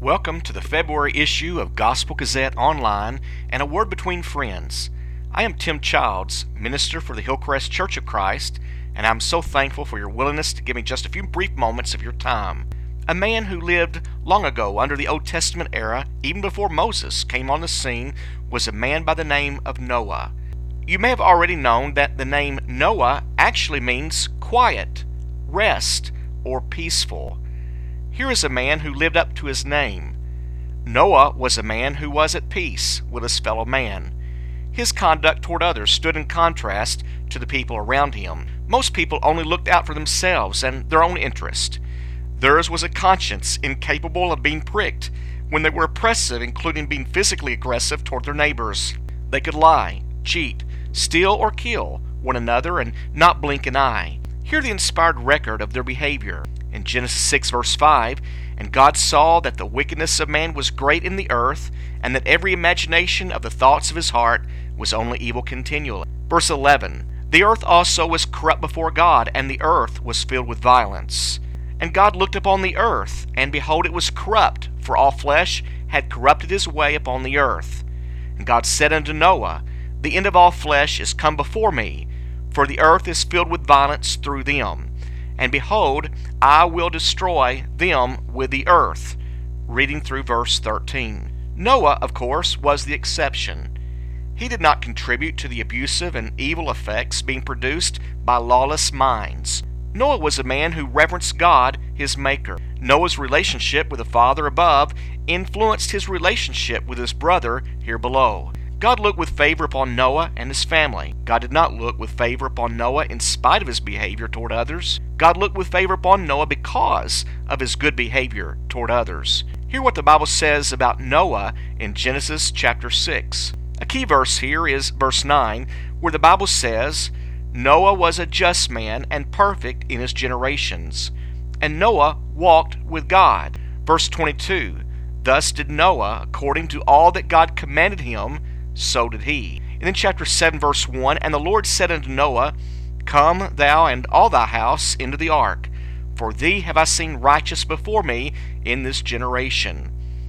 Welcome to the February issue of Gospel Gazette Online and A Word Between Friends. I am Tim Childs, minister for the Hillcrest Church of Christ, and I'm so thankful for your willingness to give me just a few brief moments of your time. A man who lived long ago under the Old Testament era, even before Moses came on the scene, was a man by the name of Noah. You may have already known that the name Noah actually means quiet, rest, or peaceful. Here is a man who lived up to his name. Noah was a man who was at peace with his fellow man. His conduct toward others stood in contrast to the people around him. Most people only looked out for themselves and their own interest. Theirs was a conscience incapable of being pricked when they were oppressive, including being physically aggressive toward their neighbors. They could lie, cheat, steal, or kill one another and not blink an eye. Hear the inspired record of their behavior. In Genesis 6 verse 5, "And God saw that the wickedness of man was great in the earth, and that every imagination of the thoughts of his heart was only evil continually." Verse 11, "The earth also was corrupt before God, and the earth was filled with violence. And God looked upon the earth, and behold, it was corrupt, for all flesh had corrupted his way upon the earth. And God said unto Noah, The end of all flesh is come before me, for the earth is filled with violence through them. And behold, I will destroy them with the earth." Reading through verse 13. Noah, of course, was the exception. He did not contribute to the abusive and evil effects being produced by lawless minds. Noah was a man who reverenced God, his Maker. Noah's relationship with the Father above influenced his relationship with his brother here below. God looked with favor upon Noah and his family. God did not look with favor upon Noah in spite of his behavior toward others. God looked with favor upon Noah because of his good behavior toward others. Hear what the Bible says about Noah in Genesis chapter 6. A key verse here is verse 9, where the Bible says, "Noah was a just man and perfect in his generations. And Noah walked with God." Verse 22, "Thus did Noah according to all that God commanded him, so did he." And then chapter 7 verse 1, "And the Lord said unto Noah, Come thou and all thy house into the ark, for thee have I seen righteous before me in this generation."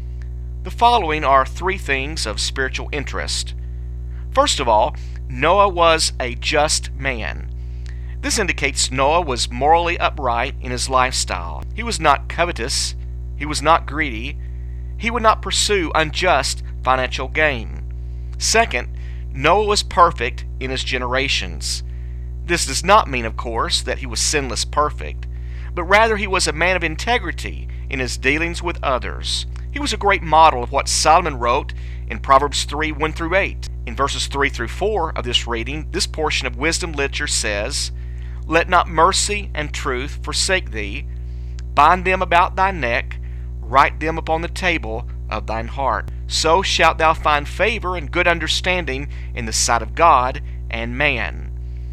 The following are three things of spiritual interest. First of all, Noah was a just man. This indicates Noah was morally upright in his lifestyle. He was not covetous. He was not greedy. He would not pursue unjust financial gain. Second, Noah was perfect in his generations. This does not mean, of course, that he was sinless perfect, but rather he was a man of integrity in his dealings with others. He was a great model of what Solomon wrote in Proverbs 3, 1 through 8. In verses 3 through 4 of this reading, this portion of wisdom literature says, "Let not mercy and truth forsake thee. Bind them about thy neck, write them upon the table of thine heart. So shalt thou find favor and good understanding in the sight of God and man."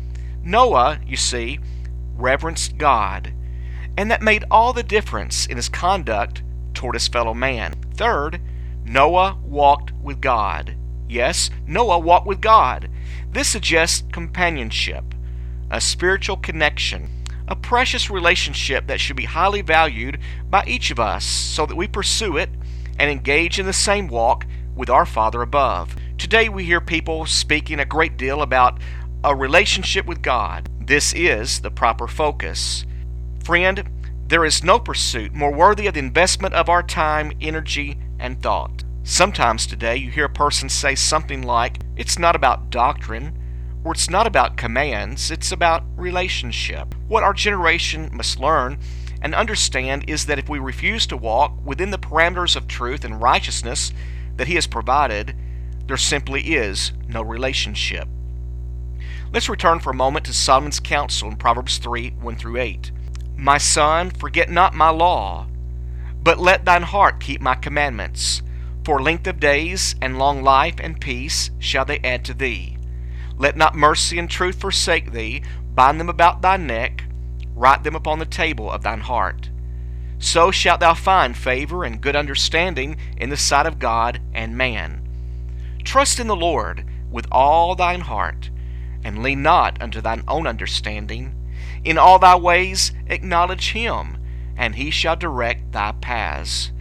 Noah, you see, reverenced God, and that made all the difference in his conduct toward his fellow man. Third, Noah walked with God. Yes, Noah walked with God. This suggests companionship, a spiritual connection, a precious relationship that should be highly valued by each of us so that we pursue it and engage in the same walk with our Father above. Today we hear people speaking a great deal about a relationship with God. This is the proper focus. Friend, there is no pursuit more worthy of the investment of our time, energy, and thought. Sometimes today you hear a person say something like, "It's not about doctrine," or "It's not about commands, it's about relationship." What our generation must learn and understand is that if we refuse to walk within the parameters of truth and righteousness that He has provided, there simply is no relationship. Let's return for a moment to Solomon's counsel in Proverbs 3, 1 through 8. "My son, forget not my law, but let thine heart keep my commandments. For length of days and long life and peace shall they add to thee. Let not mercy and truth forsake thee. Bind them about thy neck, write them upon the table of thine heart. So shalt thou find favor and good understanding in the sight of God and man. Trust in the Lord with all thine heart, and lean not unto thine own understanding. In all thy ways acknowledge him, and he shall direct thy paths.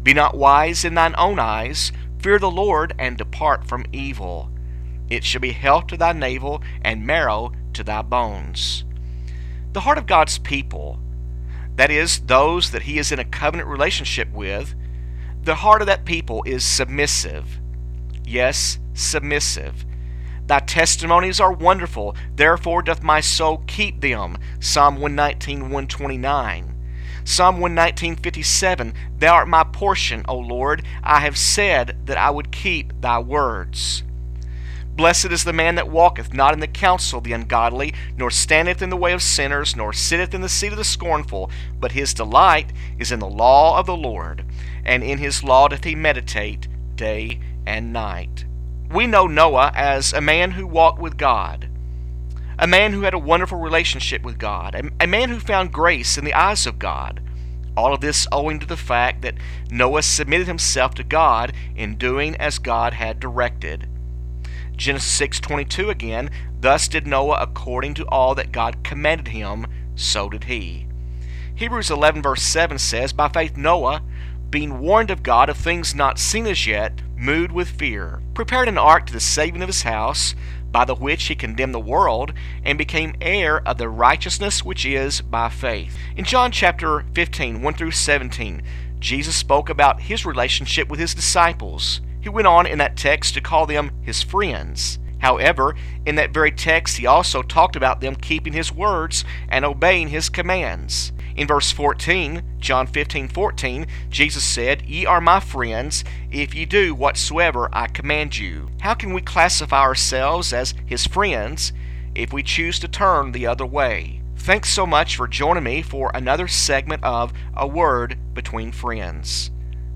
Be not wise in thine own eyes. Fear the Lord, and depart from evil. It shall be health to thy navel, and marrow to thy bones. The heart of God's people, that is, those that he is in a covenant relationship with, the heart of that people is submissive. Yes, submissive. Thy testimonies are wonderful, therefore doth my soul keep them. Psalm 119, 129. Psalm 119:57, Thou art my portion, O Lord. I have said that I would keep thy words. Blessed is the man that walketh not in the counsel of the ungodly, nor standeth in the way of sinners, nor sitteth in the seat of the scornful, but his delight is in the law of the Lord, and in his law doth he meditate day and night. We know Noah as a man who walked with God, a man who had a wonderful relationship with God, a man who found grace in the eyes of God. All of this owing to the fact that Noah submitted himself to God in doing as God had directed. Genesis 6:22 again, Thus did Noah according to all that God commanded him, so did he. Hebrews 11 verse 7 says, By faith Noah, being warned of God of things not seen as yet, moved with fear, prepared an ark to the saving of his house, by the which he condemned the world, and became heir of the righteousness which is by faith. In John chapter 15, 1 through 17, Jesus spoke about his relationship with his disciples. He went on in that text to call them his friends. However, in that very text, he also talked about them keeping his words and obeying his commands. In verse 14, John 15:14, Jesus said, Ye are my friends, if ye do whatsoever I command you. How can we classify ourselves as his friends if we choose to turn the other way? Thanks so much for joining me for another segment of A Word Between Friends.